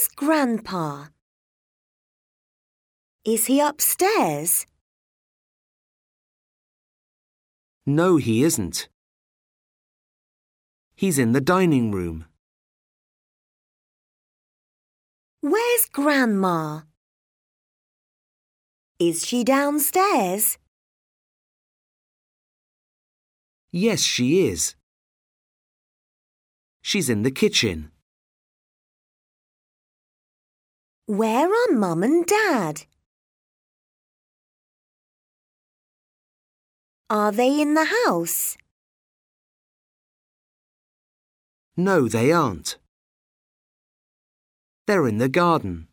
Where's Grandpa? Is he upstairs? No, he isn't. He's in the dining room. Where's Grandma? Is she downstairs? Yes, she is. She's in the kitchen. Where are Mum and Dad? Are they in the house? No, they aren't. They're in the garden.